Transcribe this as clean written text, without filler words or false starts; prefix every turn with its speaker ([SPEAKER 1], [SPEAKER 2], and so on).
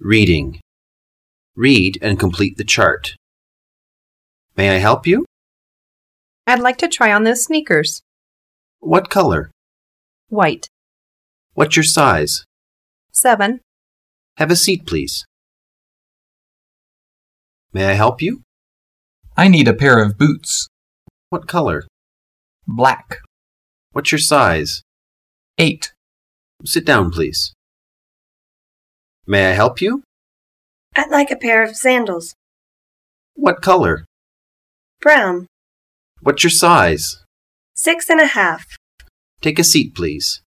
[SPEAKER 1] Reading. Read and complete the chart. May I help you?
[SPEAKER 2] I'd like to try on those sneakers.
[SPEAKER 1] What color?
[SPEAKER 2] White.
[SPEAKER 1] What's your size?
[SPEAKER 2] 7.
[SPEAKER 1] Have a seat, please. May I help you?
[SPEAKER 3] I need a pair of boots.
[SPEAKER 1] What color?
[SPEAKER 3] Black.
[SPEAKER 1] What's your size?
[SPEAKER 3] 8.
[SPEAKER 1] Sit down, please. May I help you?
[SPEAKER 4] I'd like a pair of sandals.
[SPEAKER 1] What color?
[SPEAKER 4] Brown.
[SPEAKER 1] What's your size?
[SPEAKER 4] 6.5.
[SPEAKER 1] Take a seat, please.